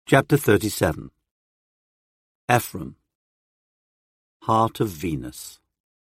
Chapter 37. Ephraim, Heart of Venus.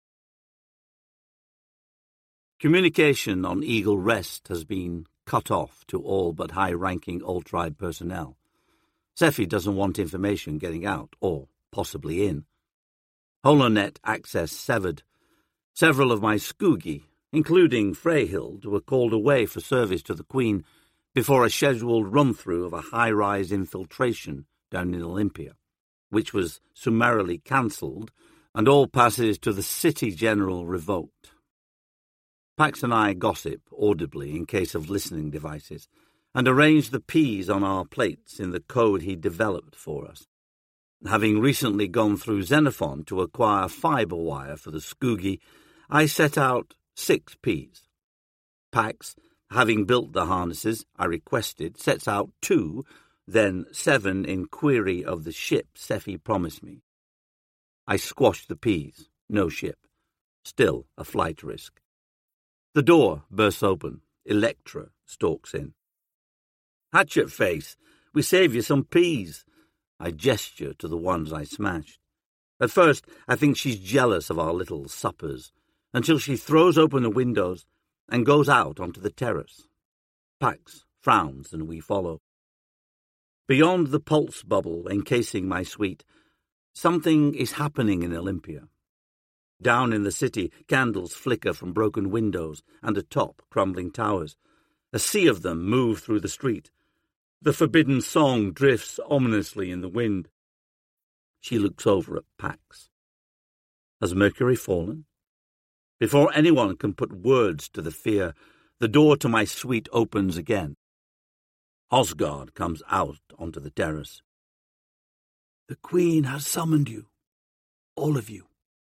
Communication on Eagle Rest has been cut off to all but high-ranking Old Tribe personnel. Sephi doesn't want information getting out, or possibly in. HoloNet access severed. Several of my Skoogie, including Freyhild, were called away for service to the Queen before a scheduled run-through of a high-rise infiltration down in Olympia, which was summarily cancelled, and all passes to the city general revoked. Pax and I gossip audibly in case of listening devices, and arrange the P's on our plates in the code he developed for us. Having recently gone through Xenophon to acquire fibre wire for the Skoogie, I set out 6 P's. Pax, having built the harnesses I requested, sets out 2, then 7 in query of the ship Sephi promised me. I squashed the P's. No ship. Still a flight risk. The door bursts open. Electra stalks in. "Hatchet face, we save you some P's." I gesture to the ones I smashed. At first, I think she's jealous of our little suppers, until she throws open the windows and goes out onto the terrace. Pax frowns and we follow. Beyond the pulse bubble encasing my suite, something is happening in Olympia. Down in the city, candles flicker from broken windows and atop crumbling towers. A sea of them move through the street. The forbidden song drifts ominously in the wind. She looks over at Pax. Has Mercury fallen? Before anyone can put words to the fear, the door to my suite opens again. Osgard comes out onto the terrace. "The Queen has summoned you. All of you."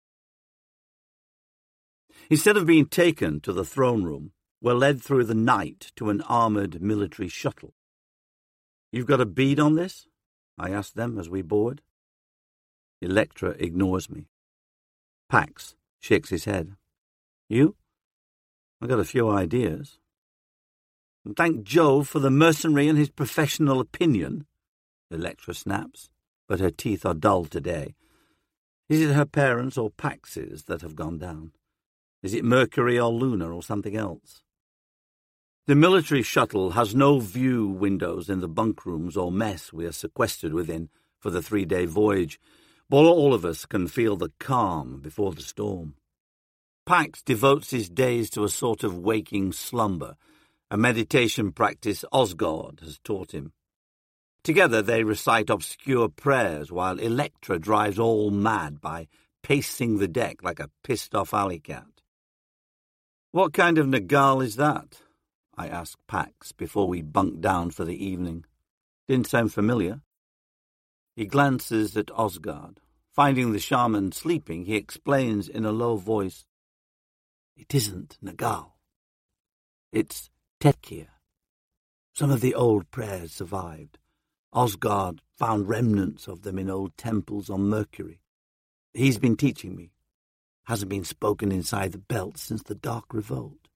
Instead of being taken to the throne room, we're led through the night to an armoured military shuttle. "You've got a bead on this?" I ask them as we board. Electra ignores me. Pax shakes his head. "You? I got a few ideas." "And thank Jove for the mercenary and his professional opinion," Electra snaps, but her teeth are dull today. Is it her parents or Pax's that have gone down? Is it Mercury or Luna or something else? The military shuttle has no view windows in the bunk rooms or mess we are sequestered within for the 3-day voyage, but all of us can feel the calm before the storm. Pax devotes his days to a sort of waking slumber, a meditation practice Osgard has taught him. Together they recite obscure prayers while Electra drives all mad by pacing the deck like a pissed-off alley cat. "What kind of Nagal is that?" I ask Pax before we bunk down for the evening. Didn't sound familiar. He glances at Osgard. Finding the shaman sleeping, he explains in a low voice, "It isn't Nagal. It's Tetkir. Some of the old prayers survived. Osgard found remnants of them in old temples on Mercury. He's been teaching me. Hasn't been spoken inside the belt since the Dark Revolt."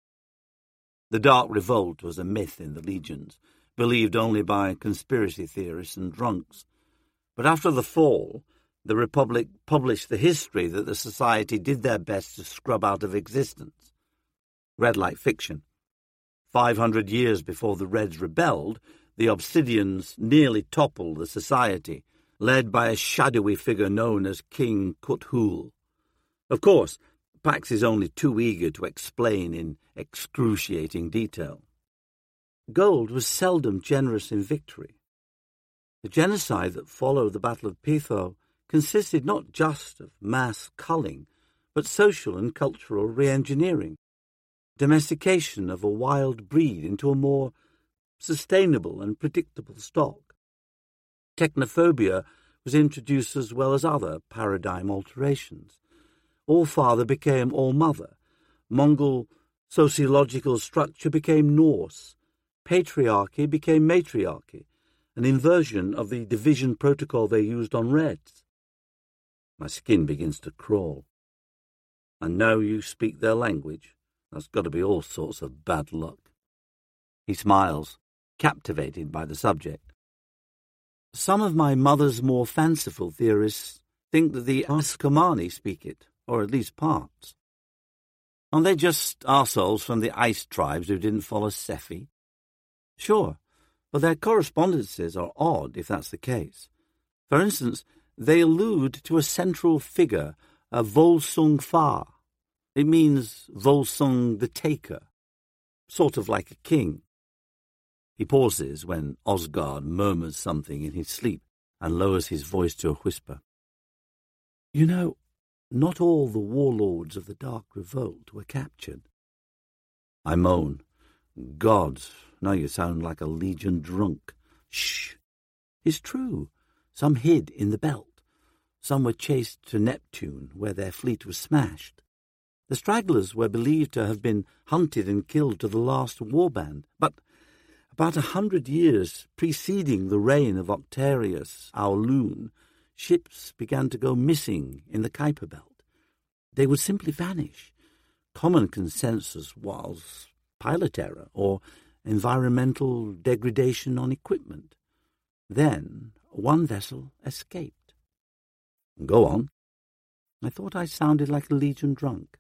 The Dark Revolt was a myth in the legions, believed only by conspiracy theorists and drunks. But after the fall, the Republic published the history that the Society did their best to scrub out of existence. Read like fiction. 500 years before the Reds rebelled, the Obsidians nearly toppled the Society, led by a shadowy figure known as King Kuthul. Of course, Pax is only too eager to explain in excruciating detail. Gold was seldom generous in victory. The genocide that followed the Battle of Pitho consisted not just of mass culling, but social and cultural re-engineering, domestication of a wild breed into a more sustainable and predictable stock. Technophobia was introduced as well as other paradigm alterations. All-Father became All-Mother. Mongol sociological structure became Norse. Patriarchy became matriarchy, an inversion of the division protocol they used on Reds. My skin begins to crawl. "And now you speak their language? That's got to be all sorts of bad luck." He smiles, captivated by the subject. Some of my mother's more fanciful theorists think that the Ascomani speak it, or at least parts. Aren't they just arseholes from the ice tribes who didn't follow Sephi? Sure, but their correspondences are odd if that's the case. For instance, they allude to a central figure, a Volsung Fa. It means Volsung the Taker, sort of like a king. He pauses when Osgard murmurs something in his sleep and lowers his voice to a whisper. You know, not all the warlords of the Dark Revolt were captured. I moan. God, now you sound like a Legion drunk. Shh. It's true. Some hid in the belt. Some were chased to Neptune, where their fleet was smashed. The stragglers were believed to have been hunted and killed to the last warband, but about 100 years preceding the reign of Octarius, our loon, ships began to go missing in the Kuiper Belt. They would simply vanish. Common consensus was pilot error or environmental degradation on equipment. Then one vessel escaped. Go on. I thought I sounded like a Legion drunk.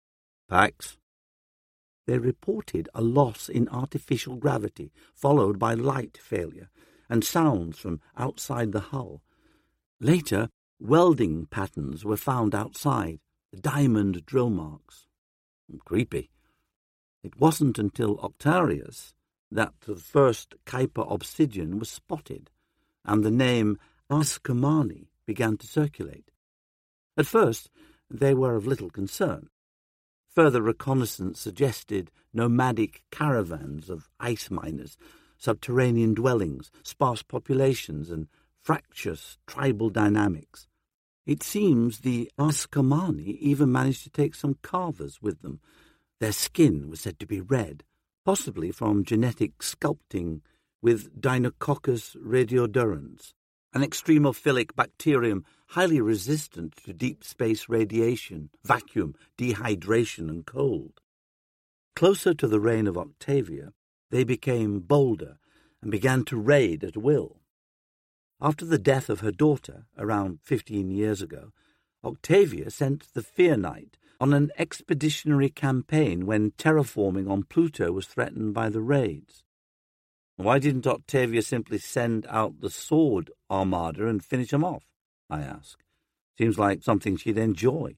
Pax. They reported a loss in artificial gravity, followed by light failure, and sounds from outside the hull. Later, welding patterns were found outside, diamond drill marks. Creepy. It wasn't until Octarius that the first Kuiper obsidian was spotted, and the name Ascomani began to circulate. At first, they were of little concern. Further reconnaissance suggested nomadic caravans of ice miners, subterranean dwellings, sparse populations, and fractious tribal dynamics. It seems the Ascomani even managed to take some carvers with them. Their skin was said to be red, possibly from genetic sculpting with Deinococcus radiodurans, an extremophilic bacterium highly resistant to deep space radiation, vacuum, dehydration, and cold. Closer to the reign of Octavia, they became bolder and began to raid at will. After the death of her daughter, around 15 years ago, Octavia sent the Fear Knight on an expeditionary campaign when terraforming on Pluto was threatened by the raids. Why didn't Octavia simply send out the Sword Armada and finish them off? I ask. Seems like something she'd enjoy.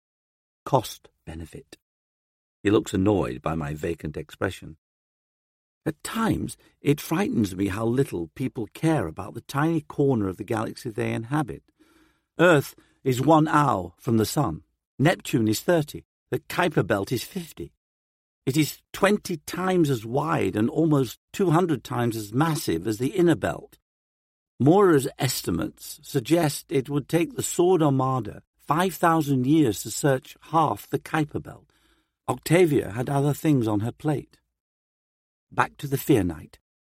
Cost benefit. He looks annoyed by my vacant expression. At times, it frightens me how little people care about the tiny corner of the galaxy they inhabit. Earth is 1 hour from the sun. Neptune is 30. The Kuiper Belt is 50. It is 20 times as wide and almost 200 times as massive as the inner belt. Mora's estimates suggest it would take the Sword Armada 5,000 years to search half the Kuiper Belt. Octavia had other things on her plate. Back to the Fear Knight.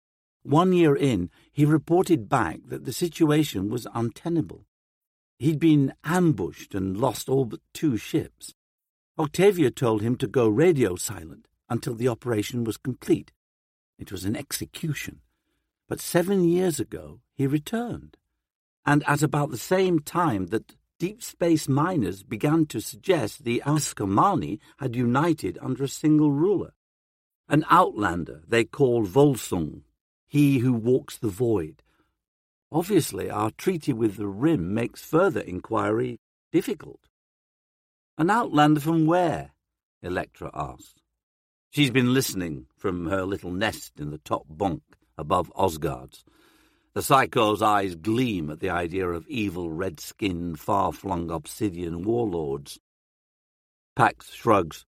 1 year in, he reported back that the situation was untenable. He'd been ambushed and lost all but 2 ships. Octavia told him to go radio silent until the operation was complete. It was an execution. But 7 years ago, he returned. And at about the same time that deep space miners began to suggest the Ascomani had united under a single ruler. An outlander they called Volsung, he who walks the void. Obviously, our treaty with the Rim makes further inquiry difficult. An outlander from where? Electra asked. She's been listening from her little nest in the top bunk above Osgard's. The psycho's eyes gleam at the idea of evil red-skinned, far-flung obsidian warlords. Pax shrugs.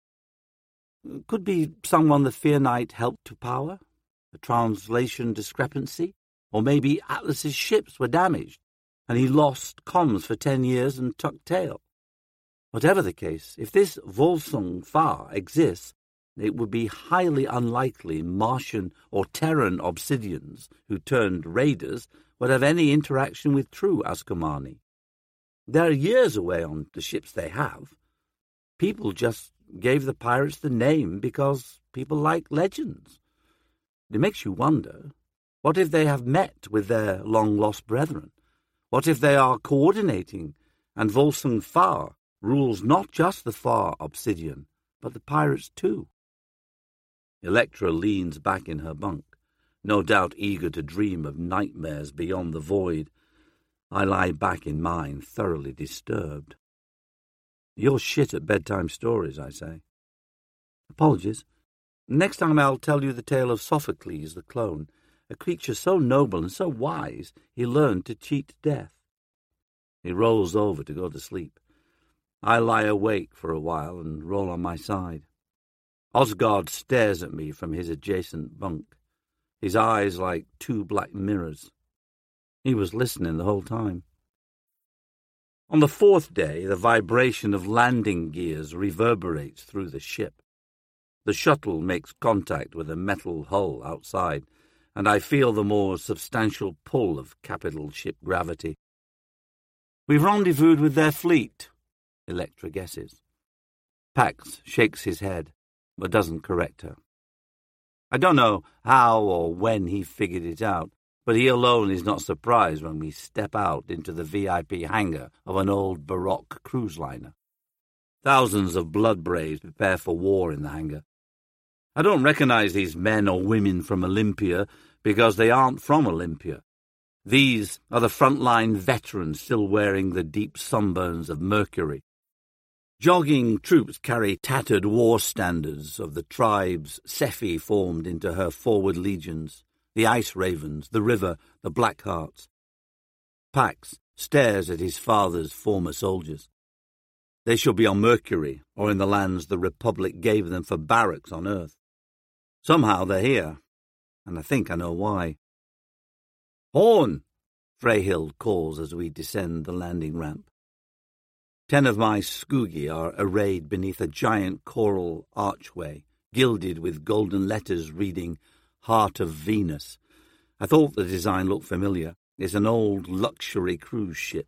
Could be someone the Fear Knight helped to power? A translation discrepancy? Or maybe Atlas's ships were damaged, and he lost comms for 10 years and tucked tail. Whatever the case, if this Volsung Fa exists, it would be highly unlikely Martian or Terran obsidians who turned raiders would have any interaction with true Ascomani. They're years away on the ships they have. People just gave the pirates the name because people like legends. It makes you wonder, What if they have met with their long-lost brethren? What if they are coordinating, and Volsung Far rules not just the Far Obsidian, but the pirates too? Electra leans back in her bunk, no doubt eager to dream of nightmares beyond the void. I lie back in mine, thoroughly disturbed. You're shit at bedtime stories, I say. Apologies. Next time I'll tell you the tale of Sophocles the clone, a creature so noble and so wise he learned to cheat death. He rolls over to go to sleep. I lie awake for a while and roll on my side. Osgard stares at me from his adjacent bunk, his eyes like two black mirrors. He was listening the whole time. On the fourth day, the vibration of landing gears reverberates through the ship. The shuttle makes contact with a metal hull outside, and I feel the more substantial pull of capital ship gravity. We've rendezvoused with their fleet, Electra guesses. Pax shakes his head, but doesn't correct her. I don't know how or when he figured it out, but he alone is not surprised when we step out into the VIP hangar of an old Baroque cruise liner. Thousands of blood braves prepare for war in the hangar. I don't recognize these men or women from Olympia because they aren't from Olympia. These are the frontline veterans still wearing the deep sunburns of Mercury. Jogging troops carry tattered war standards of the tribes Sephi formed into her forward legions, the Ice Ravens, the River, the Blackhearts. Pax stares at his father's former soldiers. They shall be on Mercury, or in the lands the Republic gave them for barracks on Earth. Somehow they're here, and I think I know why. Horn! Freyhild calls as we descend the landing ramp. 10 of my Skoogi are arrayed beneath a giant coral archway, gilded with golden letters reading Heart of Venus. I thought the design looked familiar. It's an old luxury cruise ship.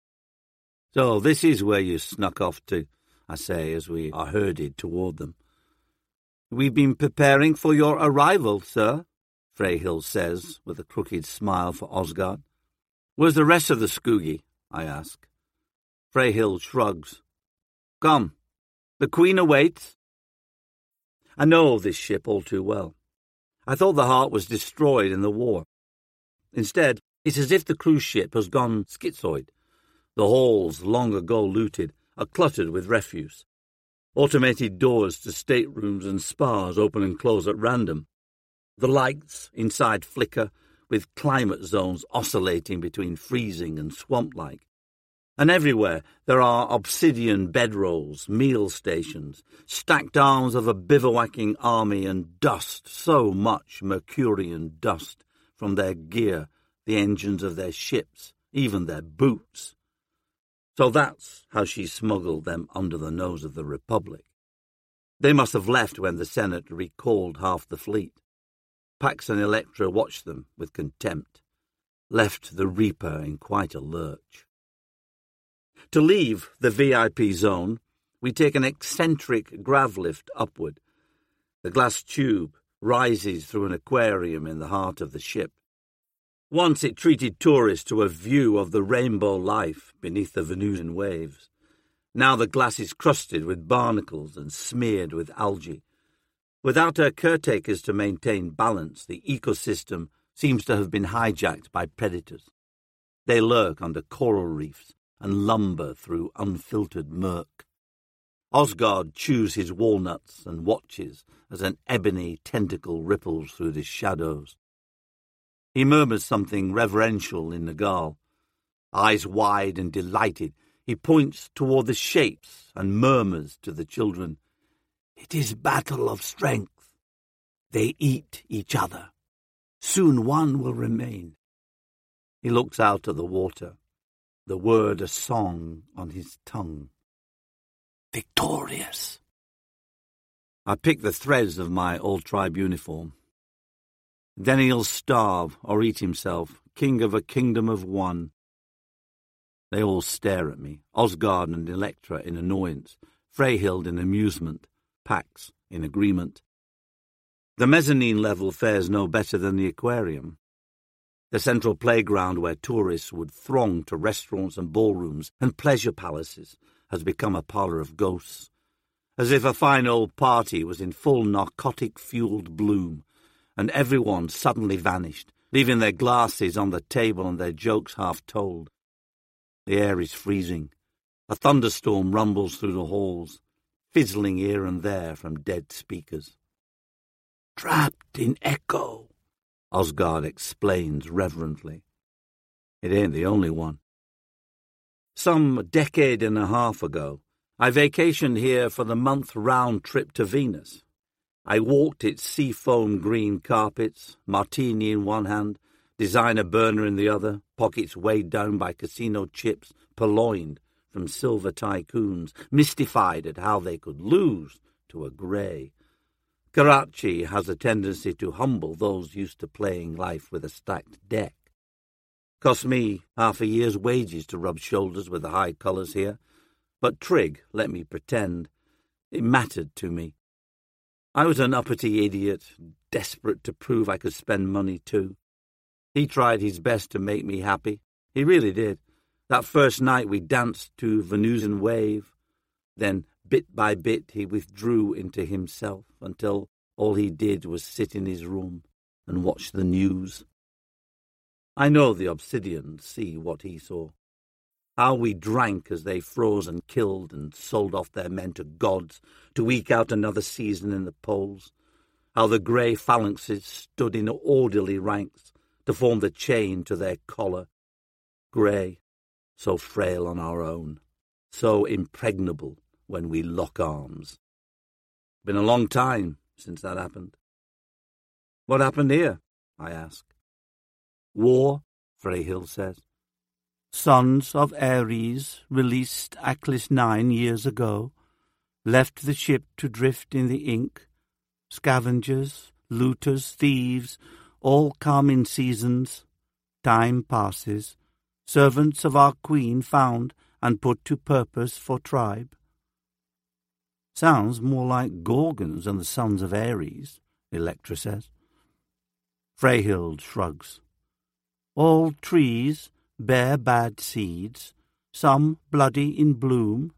So this is where you snuck off to, I say as we are herded toward them. We've been preparing for your arrival, sir, Freyhild says, with a crooked smile for Osgard. Where's the rest of the Skoogi? I ask. Freyhild shrugs. Come, the Queen awaits. I know this ship all too well. I thought the Heart was destroyed in the war. Instead, it's as if the cruise ship has gone schizoid. The halls, long ago looted, are cluttered with refuse. Automated doors to staterooms and spas open and close at random. The lights inside flicker, with climate zones oscillating between freezing and swamp-like. And everywhere there are obsidian bedrolls, meal stations, stacked arms of a bivouacking army, and dust, so much Mercurian dust, from their gear, the engines of their ships, even their boots. So that's how she smuggled them under the nose of the Republic. They must have left when the Senate recalled half the fleet. Pax and Electra watched them with contempt, left the Reaper in quite a lurch. To leave the VIP zone, we take an eccentric grav lift upward. The glass tube rises through an aquarium in the heart of the ship. Once it treated tourists to a view of the rainbow life beneath the Venusian waves. Now the glass is crusted with barnacles and smeared with algae. Without her caretakers to maintain balance, the ecosystem seems to have been hijacked by predators. They lurk under coral reefs and lumber through unfiltered murk. Osgard chews his walnuts and watches as an ebony tentacle ripples through the shadows. He murmurs something reverential in Nagal. Eyes wide and delighted, he points toward the shapes and murmurs to the children, "It is battle of strength. They eat each other. Soon one will remain." He looks out at the water, the word a song on his tongue. Victorious. I pick the threads of my old tribe uniform. Then he'll starve or eat himself, king of a kingdom of one. They all stare at me, Osgard and Electra in annoyance, Freyhild in amusement, Pax in agreement. The mezzanine level fares no better than the aquarium. The central playground where tourists would throng to restaurants and ballrooms and pleasure palaces has become a parlour of ghosts, as if a fine old party was in full narcotic-fueled bloom, and everyone suddenly vanished, leaving their glasses on the table and their jokes half told. The air is freezing. A thunderstorm rumbles through the halls, fizzling here and there from dead speakers. "Trapped in echo," Osgard explains reverently. It ain't the only one. Some decade and a half ago, I vacationed here for the month round trip to Venus. I walked its seafoam green carpets, martini in one hand, designer burner in the other, pockets weighed down by casino chips, purloined from silver tycoons, mystified at how they could lose to a grey. Karachi has a tendency to humble those used to playing life with a stacked deck. Cost me half a year's wages to rub shoulders with the high colours here, but Trigg let me pretend. It mattered to me. I was an uppity idiot, desperate to prove I could spend money too. He tried his best to make me happy. He really did. That first night we danced to Venusian Wave. Then, bit by bit, he withdrew into himself until all he did was sit in his room and watch the news. I know the Obsidians see what he saw. How we drank as they froze and killed and sold off their men to gods to eke out another season in the polls. How the grey phalanxes stood in orderly ranks to form the chain to their collar. Grey, so frail on our own, so impregnable when we lock arms. Been a long time since that happened. What happened here? I ask. War, Freyhild says. Sons of Ares released Aklis 9 years ago, left the ship to drift in the ink. Scavengers, looters, thieves, all come in seasons. Time passes. Servants of our queen found and put to purpose for tribe. Sounds more like Gorgons than the sons of Ares, Electra says. Freyhild shrugs. All trees bear bad seeds, some bloody in bloom.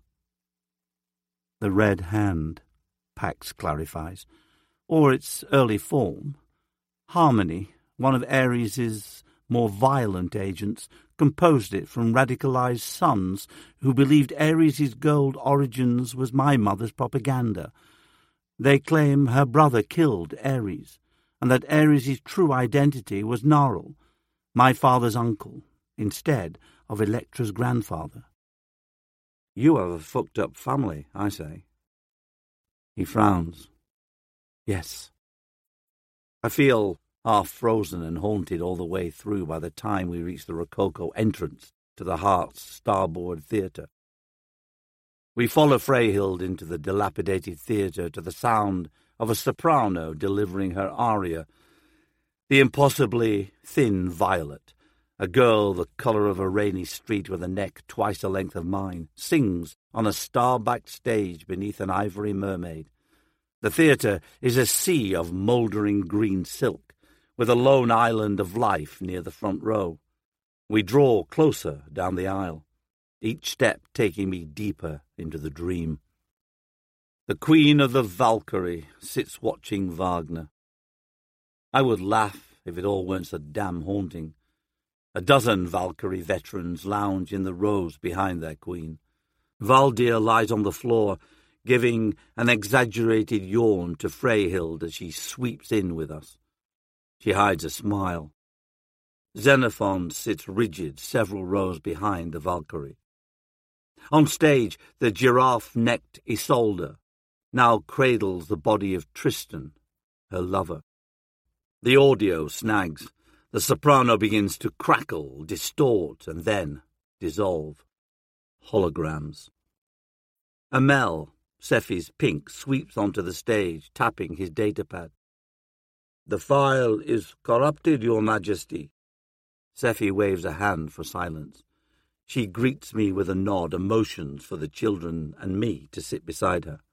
The red hand, Pax clarifies, or its early form. Harmony, one of Ares's more violent agents, composed it from radicalized sons who believed Ares's gold origins was my mother's propaganda. They claim her brother killed Ares, and that Ares's true identity was Gnarl, my father's uncle, instead of Electra's grandfather. You have a fucked up family, I say. He frowns. Yes. I feel half frozen and haunted all the way through by the time we reach the Rococo entrance to the Hart's starboard theatre. We follow Freyhild into the dilapidated theatre to the sound of a soprano delivering her aria. The impossibly thin Violet, a girl the colour of a rainy street with a neck twice the length of mine, sings on a star-backed stage beneath an ivory mermaid. The theatre is a sea of mouldering green silk, with a lone island of life near the front row. We draw closer down the aisle, each step taking me deeper into the dream. The Queen of the Valkyrie sits watching Wagner. I would laugh if it all weren't so damn haunting. A dozen Valkyrie veterans lounge in the rows behind their queen. Valdir lies on the floor, giving an exaggerated yawn to Freyhild as she sweeps in with us. She hides a smile. Xenophon sits rigid several rows behind the Valkyrie. On stage, the giraffe-necked Isolde now cradles the body of Tristan, her lover. The audio snags. The soprano begins to crackle, distort, and then dissolve. Holograms. Amel, Sephi's pink, sweeps onto the stage, tapping his datapad. The file is corrupted, Your Majesty. Sephi waves a hand for silence. She greets me with a nod and motions for the children and me to sit beside her.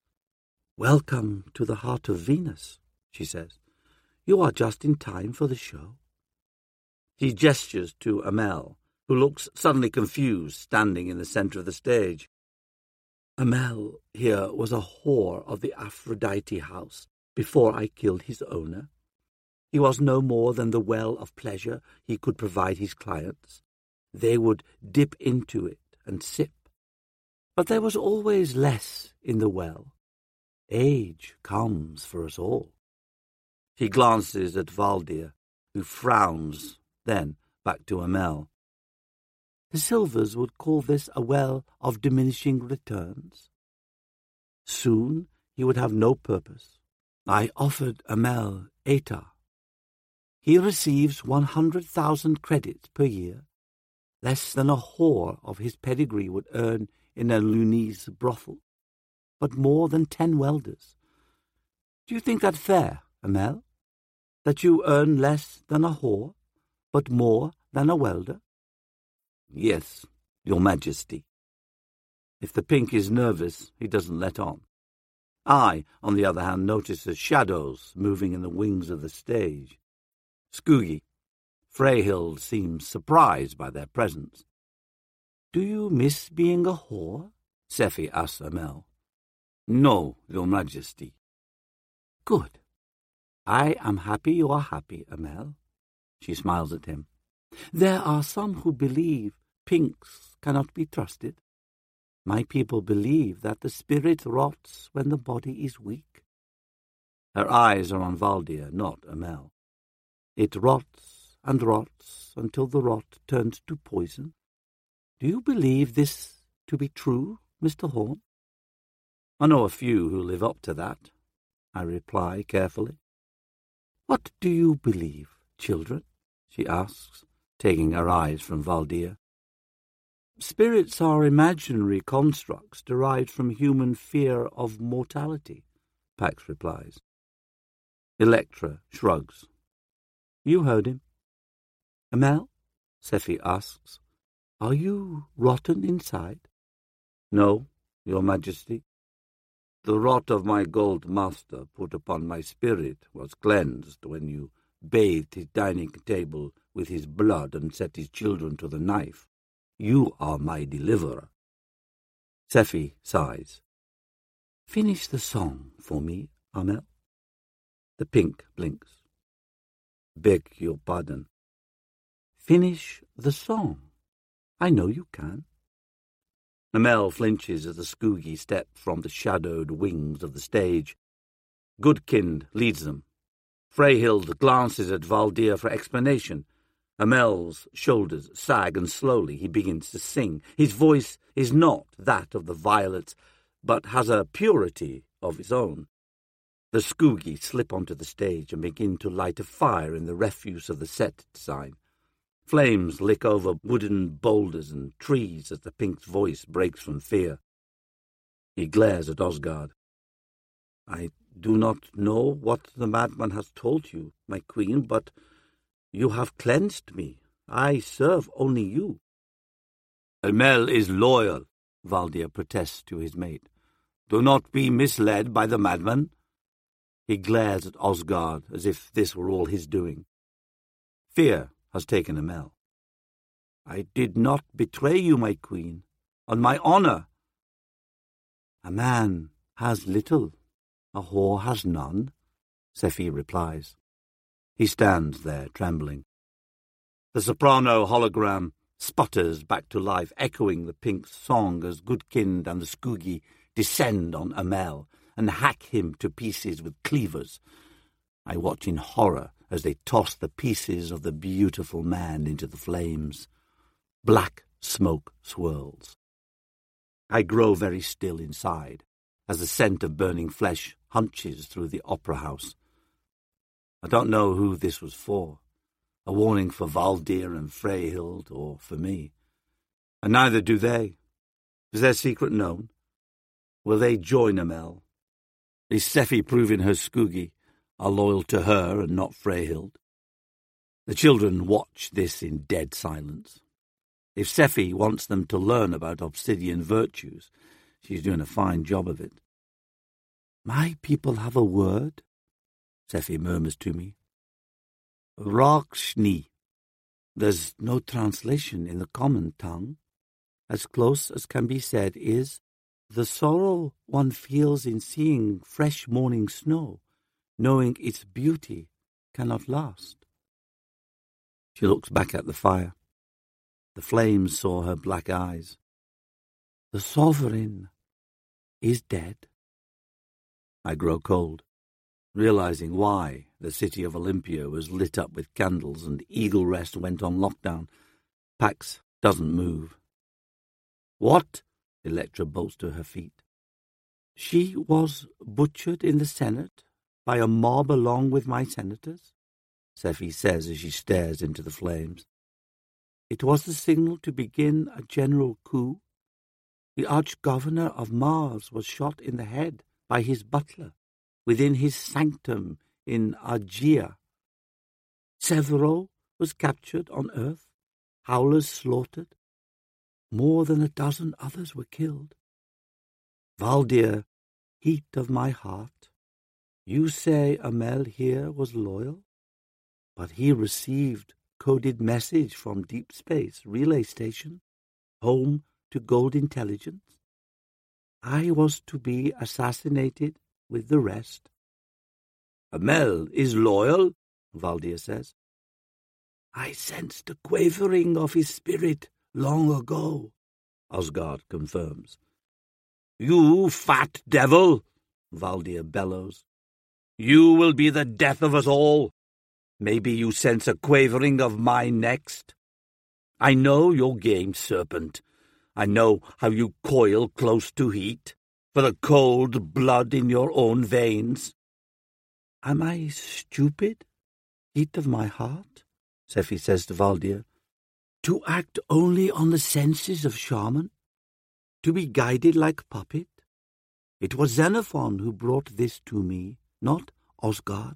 Welcome to the Heart of Venus, she says. You are just in time for the show. He gestures to Amel, who looks suddenly confused, standing in the centre of the stage. Amel here was a whore of the Aphrodite house before I killed his owner. He was no more than the well of pleasure he could provide his clients. They would dip into it and sip. But there was always less in the well. Age comes for us all. He glances at Valdir, who frowns, then back to Amel. The Silvers would call this a well of diminishing returns. Soon he would have no purpose. I offered Amel Eta. He receives 100,000 credits per year, less than a whore of his pedigree would earn in a Lunese brothel, but more than 10 welders. Do you think that fair, Amel? That you earn less than a whore, but more than a welder? Yes, Your Majesty. If the pink is nervous, he doesn't let on. I, on the other hand, notice the shadows moving in the wings of the stage. Skuggi, Freyhild seems surprised by their presence. Do you miss being a whore? Sephi asks Amel. No, Your Majesty. Good. I am happy you are happy, Amel. She smiles at him. There are some who believe pinks cannot be trusted. My people believe that the spirit rots when the body is weak. Her eyes are on Valdir, not Amel. It rots and rots until the rot turns to poison. Do you believe this to be true, Mr. Horn? I know a few who live up to that, I reply carefully. What do you believe, children? She asks, taking her eyes from Valdir. Spirits are imaginary constructs derived from human fear of mortality, Pax replies. Electra shrugs. You heard him. Amel? Sephi asks. Are you rotten inside? No, Your Majesty. The rot of my gold master put upon my spirit was cleansed when you bathed his dining table with his blood and set his children to the knife. You are my deliverer. Sephi sighs. Finish the song for me, Amel. The pink blinks. Beg your pardon. Finish the song. I know you can. Amel flinches as the Skuggi step from the shadowed wings of the stage. Gudkind leads them. Freyhild glances at Valdir for explanation. Amel's shoulders sag, and slowly he begins to sing. His voice is not that of the violets, but has a purity of its own. The Skuggi slip onto the stage and begin to light a fire in the refuse of the set design. Flames lick over wooden boulders and trees as the pink's voice breaks from fear. He glares at Osgard. I do not know what the madman has told you, my queen, but you have cleansed me. I serve only you. Amel is loyal, Valdir protests to his mate. Do not be misled by the madman. He glares at Osgard as if this were all his doing. Fear has taken Amel. I did not betray you, my queen, on my honour. A man has little, a whore has none, Sephi replies. He stands there, trembling. The soprano hologram sputters back to life, echoing the pink's song as Gudkind and the Skuggi descend on Amel and hack him to pieces with cleavers. I watch in horror as they toss the pieces of the beautiful man into the flames. Black smoke swirls. I grow very still inside as the scent of burning flesh hunches through the opera house. I don't know who this was for, a warning for Valdir and Freyhild, or for me. And neither do they. Is their secret known? Will they join Amel? Is Sephi proving her Skuggi are loyal to her and not Freyhild? The children watch this in dead silence. If Sephi wants them to learn about obsidian virtues, she's doing a fine job of it. My people have a word, Sephi murmurs to me. Rakshni. There's no translation in the common tongue. As close as can be said is, the sorrow one feels in seeing fresh morning snow, knowing its beauty cannot last. She looks back at the fire. The flames saw her black eyes. The sovereign is dead. I grow cold, realizing why the city of Olympia was lit up with candles and Eagle Rest went on lockdown. Pax doesn't move. What? Electra bolts to her feet. She was butchered in the Senate by a mob along with my senators, Sephi says as she stares into the flames. It was the signal to begin a general coup. The Arch-Governor of Mars was shot in the head by his butler within his sanctum in Argia. Severo was captured on Earth, Howlers slaughtered. More than a dozen others were killed. Valdir, heat of my heart, you say Amel here was loyal, but he received coded message from Deep Space Relay Station, home to Gold Intelligence. I was to be assassinated with the rest. Amel is loyal, Valdir says. I sensed a quavering of his spirit long ago, Osgard confirms. You fat devil, Valdir bellows. You will be the death of us all. Maybe you sense a quavering of mine next. I know your game, serpent. I know how you coil close to heat, for the cold blood in your own veins. Am I stupid, heat of my heart? Sephi says to Valdir. To act only on the senses of shaman? To be guided like puppet? It was Xenophon who brought this to me, not Osgard.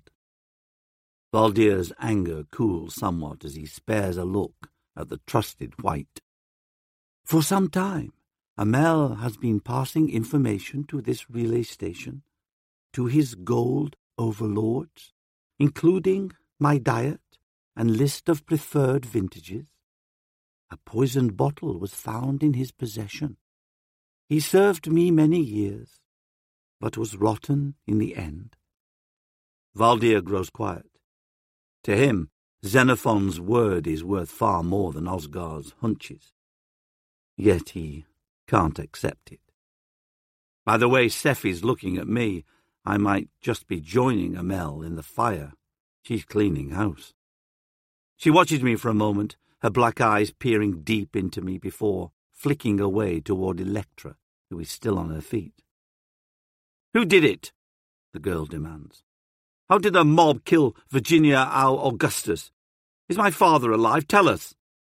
Valdir's anger cools somewhat as he spares a look at the trusted white. For some time, Amel has been passing information to this relay station, to his gold overlords, including my diet and list of preferred vintages. A poisoned bottle was found in his possession. He served me many years, but was rotten in the end. Valdir grows quiet. To him, Xenophon's word is worth far more than Osgard's hunches. Yet he can't accept it. By the way Sephi's looking at me, I might just be joining Amel in the fire. She's cleaning house. She watches me for a moment, her black eyes peering deep into me before flicking away toward Electra, who is still on her feet. Who did it? The girl demands. How did the mob kill Virginia Au Augustus? Is my father alive? Tell us.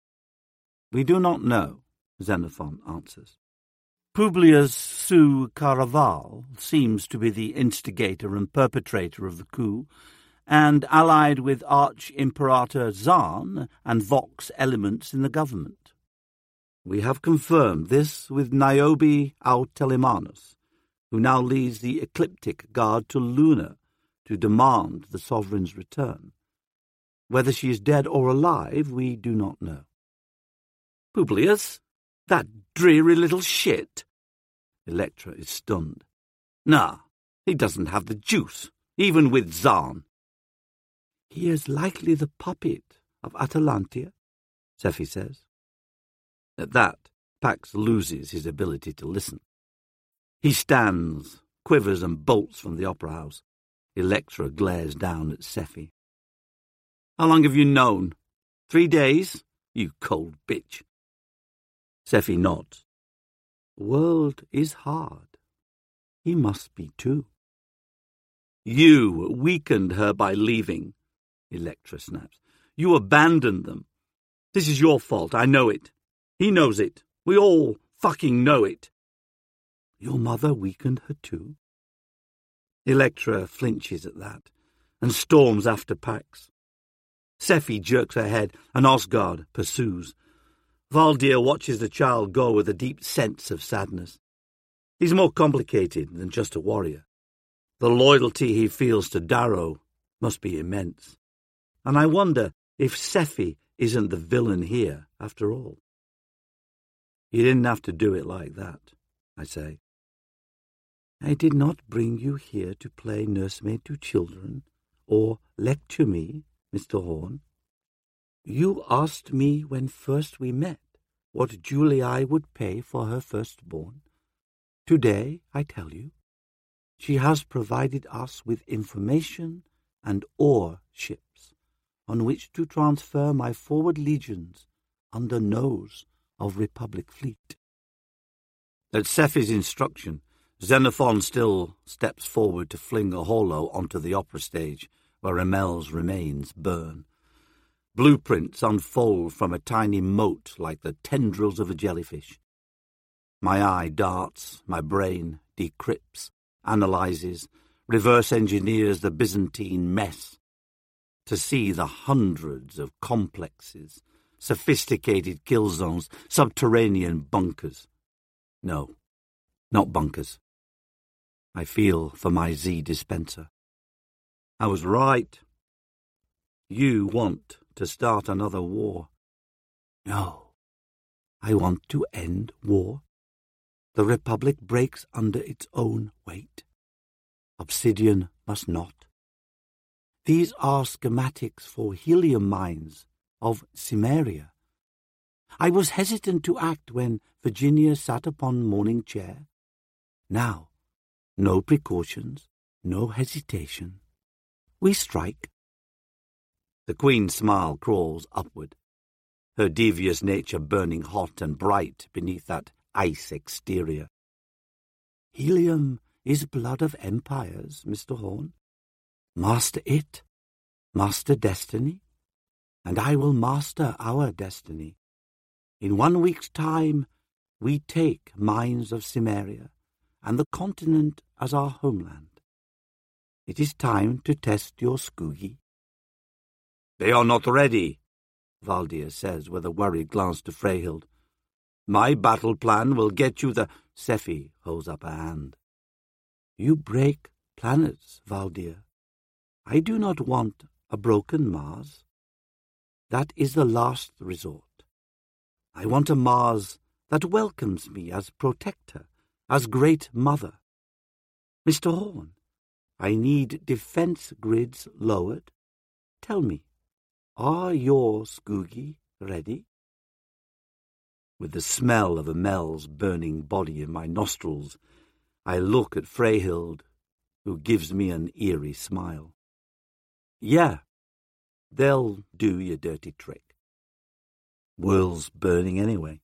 We do not know, Xenophon answers. Publius Su Caraval seems to be the instigator and perpetrator of the coup, and allied with Arch-Imperator Zahn and Vox elements in the government. We have confirmed this with Niobe Au Telemanus, who now leads the Ecliptic Guard to Luna to demand the sovereign's return. Whether she is dead or alive, we do not know. Publius? That dreary little shit? Electra is stunned. Nah, he doesn't have the juice, even with Zahn. He is likely the puppet of Atalantia, Sephi says. At that, Pax loses his ability to listen. He stands, quivers and bolts from the opera house. Electra glares down at Sephi. How long have you known? 3 days? You cold bitch. Sephi nods. World is hard. He must be too. You weakened her by leaving, Electra snaps. You abandoned them. This is your fault, I know it. He knows it. We all fucking know it. Your mother weakened her too? Electra flinches at that and storms after Pax. Sephi jerks her head and Osgard pursues. Valdir watches the child go with a deep sense of sadness. He's more complicated than just a warrior. The loyalty he feels to Darrow must be immense. And I wonder if Sephi isn't the villain here, after all. You didn't have to do it like that, I say. I did not bring you here to play nursemaid to children, or lecture me, Mr. Horn. You asked me when first we met what Julie would pay for her firstborn. Today, I tell you, she has provided us with information and ore ships on which to transfer my forward legions under nose of Republic fleet. At Sephi's instruction, Xenophon still steps forward to fling a holo onto the opera stage where Emel's remains burn. Blueprints unfold from a tiny mote like the tendrils of a jellyfish. My eye darts, my brain decrypts, analyzes, reverse engineers the Byzantine mess to see the hundreds of complexes, sophisticated kill zones, subterranean bunkers. No, not bunkers. I feel for my Z dispenser. I was right. You want to start another war. No, I want to end war. The Republic breaks under its own weight. Obsidian must not. These are schematics for helium mines of Cimmeria. I was hesitant to act when Virginia sat upon morning chair. Now, no precautions, no hesitation. We strike. The Queen's smile crawls upward, her devious nature burning hot and bright beneath that ice exterior. Helium is blood of empires, Mr. Horn. Master it, master destiny, and I will master our destiny. In 1 week's time, we take mines of Cimmeria and the continent as our homeland. It is time to test your Scoogie. They are not ready, Valdir says with a worried glance to Freyhild. My battle plan will get you the... Sephi holds up a hand. You break planets, Valdir. I do not want a broken Mars. That is the last resort. I want a Mars that welcomes me as protector, as great mother. Mr. Horn, I need defense grids lowered. Tell me, are your Scoogie ready? With the smell of Emel's burning body in my nostrils, I look at Freyhild, who gives me an eerie smile. Yeah, they'll do your dirty trick. World's burning anyway.